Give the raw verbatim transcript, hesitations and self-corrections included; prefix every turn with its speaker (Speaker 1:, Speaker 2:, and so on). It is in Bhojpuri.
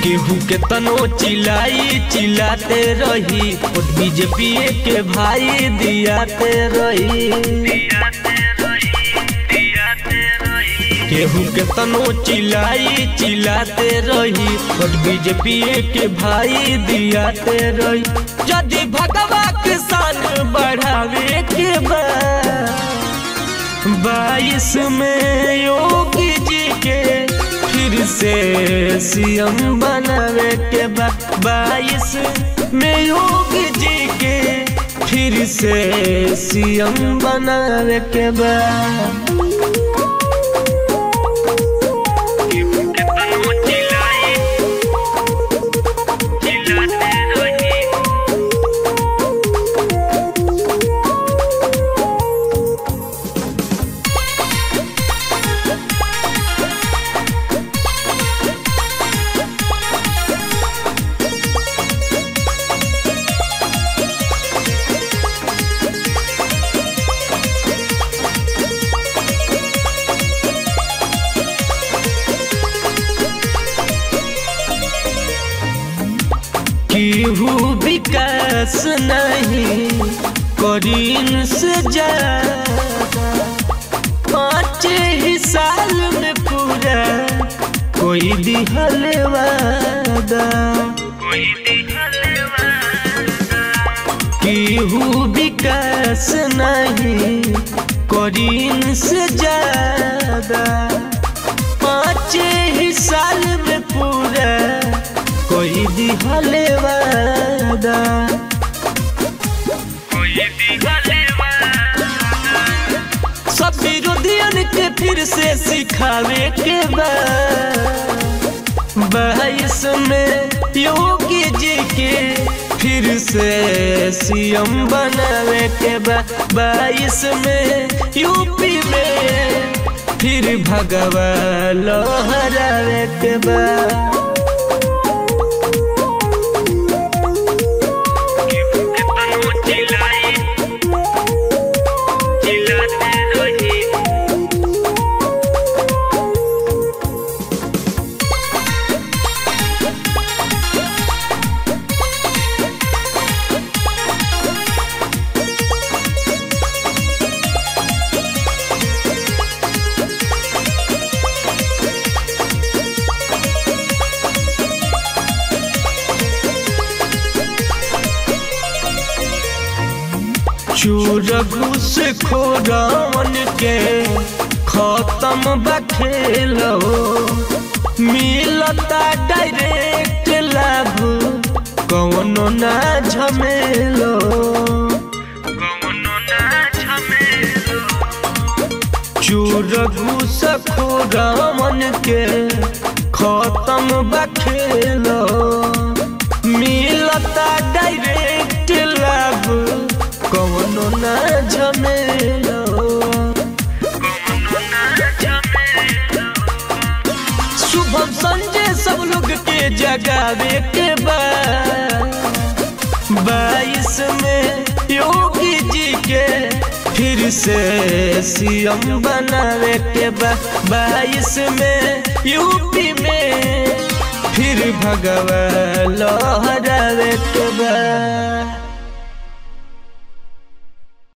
Speaker 1: केहू के तनो चिल्लाई चिल्लाते रही और बीजेपी के भाई दियाते रही। केहू के तनो चिल्लाई चिल्लाते रही और बीजेपी के भाई दियाते रही। यदि भगवा किसान बढ़ावे के बाईस में योगी जी के फिर से सीएम बनावे के बाईस में योगी जी के फिर से सीएम बनावे के बाद। केहू विकास नहीं करीन से ज्यादा पाँच ही साल में पूरा कोई दिहल वादा। केहू विकास नहीं करीन से ज्यादा पाँच ही साल में पूरा कोई दिहले वादा। सब विरोधियन के फिर से सिखावे के बाद बाईस में योगी जी के फिर से सीएम बनावे के बाद। बाईस में यूपी में फिर भगवा लहरावे के बाद। चोर घूस खोरावन के खत्म बखेलो मिलता डायरेक्ट लाभ कौनो ना झमेलो। चोर घूस खोरावन के खत्म बखेलो मिलता डायरेक्ट लाभ कौनो ना झमेलो। शुभम संजय सब लोग के जगावे के बाद बाईस में योगी जी के फिर से सीएम बनावे के बाद। बाईस में यूपी में फिर भगवा लहर